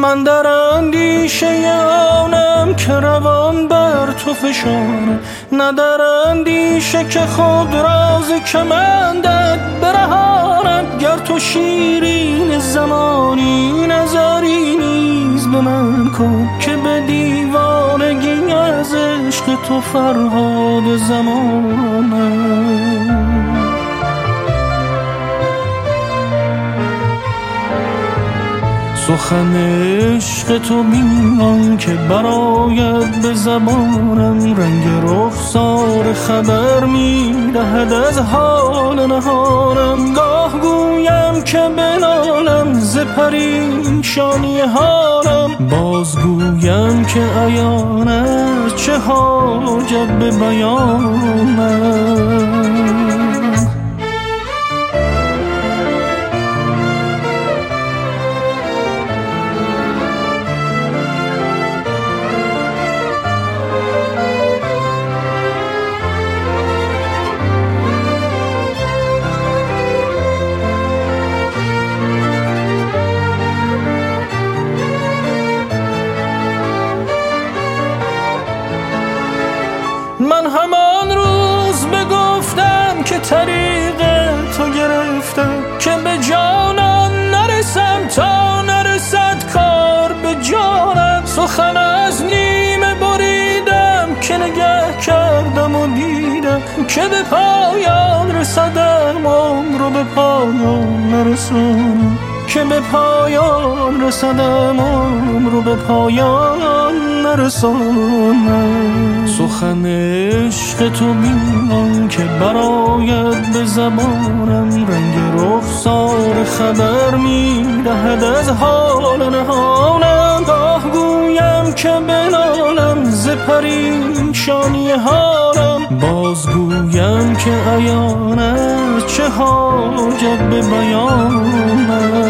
من در اندیشه آنم که روان بر تو فشانم، نه در اندیشه که خود راز کمندت برهانم. گر تو شیرین زمانی نظری نیز به من کن، که به دیوانگی از عشق تو فرهاد زمانم. سخن عشق تو بیان که براید به زبانم، رنگ رخسار خبر می‌دهد از حال نهانم. گاه گویم که بنالم ز پریشانی حالم، باز گویم که عیان است چه حاجت به بیانم. من همان روز بگفتم که طریق تو گرفتم، که به جانان نرسم تا نرسد کار به جانم. سخن از نیمه بریدم که نگه کردم و دیدم، که به پایان رسدم عمر رو به پایان نرسانم، که به پایان رسدم عمر رو به پایان نرسانم. سخن عشق تو بیان که براید به زبانم، رنگ رخسار خبر می‌دهد از حال نهانم. گاه گویم که بنالم ز پریشانی حالم، باز گویم که عیان است چه حاجت به بیانم.